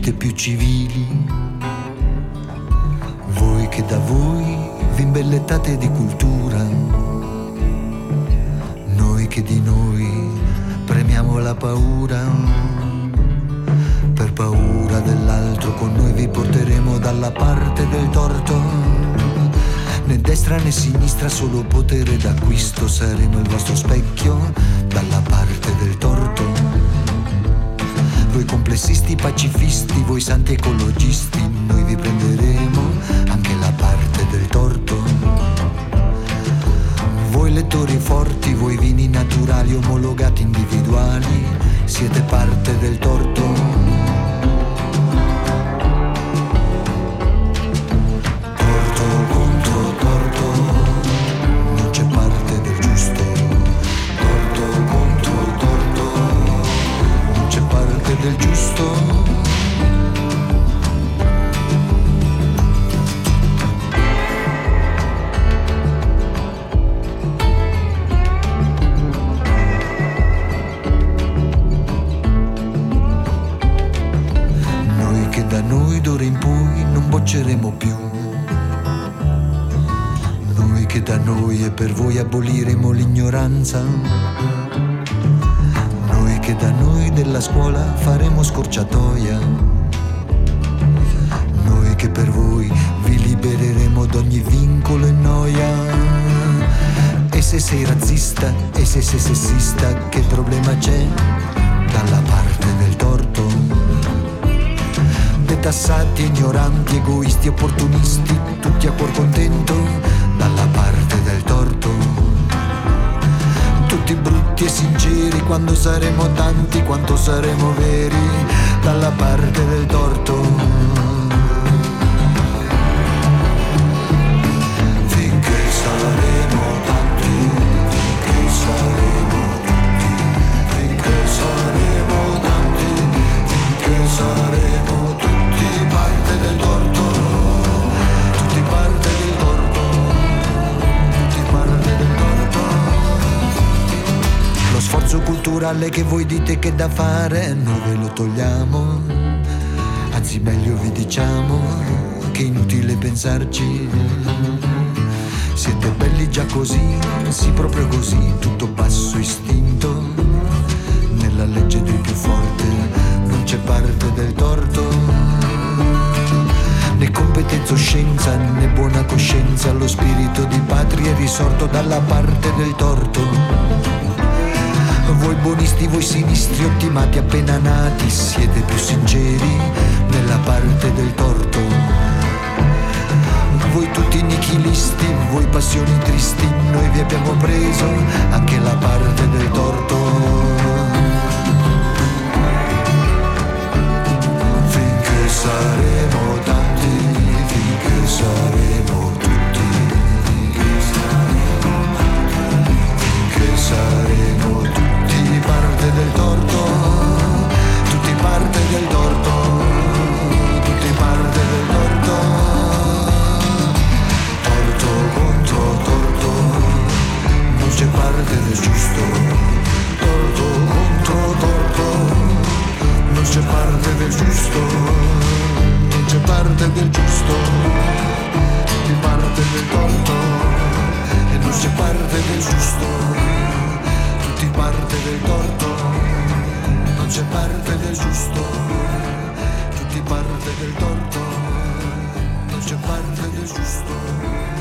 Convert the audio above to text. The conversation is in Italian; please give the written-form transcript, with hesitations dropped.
siete più civili, voi che da voi vi imbellettate di cultura, noi che di noi premiamo la paura. Per paura dell'altro con noi vi porteremo dalla parte del torto, né destra né sinistra, solo potere d'acquisto, saremo il vostro specchio dalla parte del torto. Voi complessisti pacifisti, voi santi ecologisti, noi vi prenderemo anche la parte del torto. Voi lettori forti, voi vini naturali omologati individuali, siete parte del torto. Del giusto. Noi che da noi d'ora in poi non bocceremo più, noi che da noi e per voi aboliremo l'ignoranza, che da noi della scuola faremo scorciatoia, noi che per voi vi libereremo d'ogni vincolo e noia. E se sei razzista, e se sei sessista, che problema c'è? Dalla parte del torto. Detassati, ignoranti, egoisti, opportunisti, tutti a cuor contento, dalla parte del torto. Tutti brutti e sinceri, quando saremo tanti, quanto saremo veri, dalla parte del torto. Finché saremo tanti, finché saremo tutti, finché saremo tanti, finché saremo tutti parte del torto, tutti parte del torto, tutti parte del torto. Lo sforzo culturale che voi dite che è da fare, noi ve lo togliamo, anzi meglio vi diciamo che è inutile pensarci. Siete belli già così, sì proprio così, tutto basso istinto, nella legge del più forte non c'è parte del torto, né competenza o scienza né buona coscienza, lo spirito di patria è risorto dalla parte del torto. Voi buonisti, voi sinistri, ottimati appena nati, siete più sinceri nella parte del torto. Voi tutti nichilisti, voi passioni tristi, noi vi abbiamo preso anche la parte del torto. Finché saremo tanti, finché saremo tutti, finché saremo tutti parte del torto, tutti parte del torto, tutti parte del torto. Torto contro torto, non c'è parte del giusto. Torto contro torto, non c'è parte del giusto, non c'è parte del giusto. Tutti parte del torto e non c'è parte del giusto. Tutti parte del torto, non c'è parte del giusto. Tutti parte del torto, non c'è parte del giusto.